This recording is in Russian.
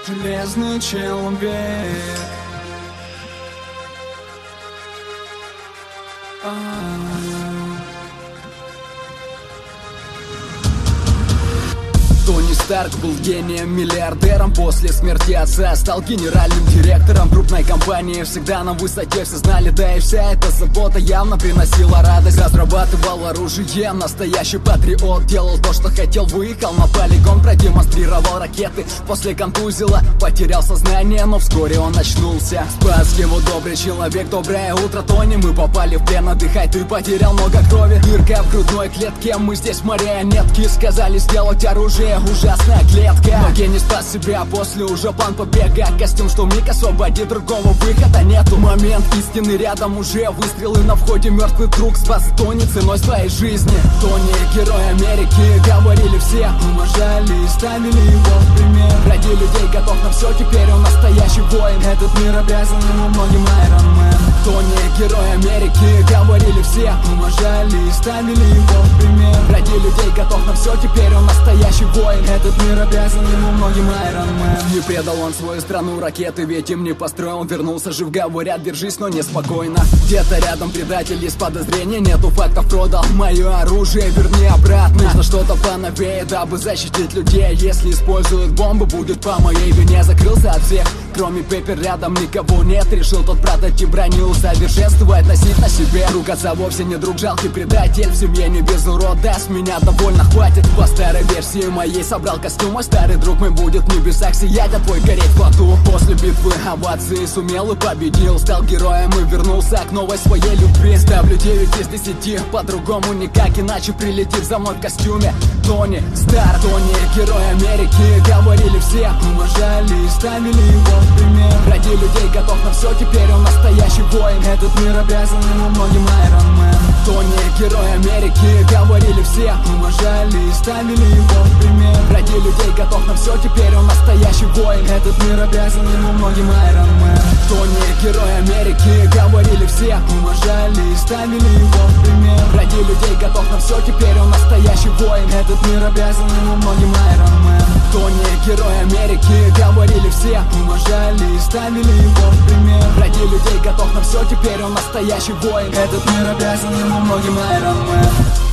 Железный человек. Тони Старк был гением-миллиардером. После смерти отца стал генеральным директором крупной компании. Всегда на высоте, все знали, да и вся эта забота явно приносила радость. Разрабатывал оружие, настоящий патриот. Делал то, что хотел, выехал на полигон, продемонстрировал ракеты. После контузила потерял сознание, но вскоре он очнулся. Спас его добрый человек. Доброе утро, Тони, мы попали в плен. Отдыхай, ты потерял много крови. Дырка в грудной клетке, мы здесь марионетки. Сказали сделать оружие, ужасная клетка. Но гений спас себя, после уже план побега. Костюм, что миг освободит, другого выхода нету. Момент истины рядом уже, выстрелы на входе. Мертвый друг спас Тони ценой своей жизни. Тони, герой Америки, говорили все, уважали и ставили его в пример. Ради людей готов на все, теперь он настоящий воин. Этот мир обязан ему многим, Iron Man. Тони, герой Америки, говорили все, уважали и ставили его в пример. Ради людей готов на все, теперь он настоящий воин. Этот мир обязан ему многим, Iron Man. Не предал он свою страну, ракеты ведь им не построил. Вернулся жив, говорят, держись, но неспокойно. Где-то рядом предатель, есть подозрения, нету фактов, продал мое оружие, верни обратно. Нужно что-то поновее, дабы защитить людей. Если используют бомбы, будет по моей вине. Закрылся от всех, кроме Пеппер, рядом никого нет. Решил тот прототип брони усовершенствовать, носить на себе. Друг отца вовсе не друг, жалкий предатель. В семье не без урода, с меня довольно хватит. По старой версии моей собрал костюм, мой старый друг мой будет в небесах сиять, а твой гореть в аду. После битвы овации сумел и победил. Стал героем и вернулся к новой своей любви. Ставлю 9 из 10, по-другому никак, иначе прилетит за мной в костюме Тони Старк. Тони, герой Америки, говорили все, уважали и ставили его в пример. Ради людей готов на все, теперь он настоящий воин. Этот мир обязан ему многим, Iron Man. Тони, герой Америки, говорили все, уважали и ставили его в пример. Ради людей готов на все, теперь он настоящий воин. Этот мир обязан ему многим, Iron Man. Тони, герой Америки, говорили все, уважали и ставили его в пример. Ради людей готов на все, теперь он настоящий воин. Этот мир обязан ему многим, Iron Man. Тони, герой Америки, говорили все, уважали и ставили его в пример. Ради людей готов на все, теперь он настоящий воин. Этот мир обязан ему многим, Iron Man.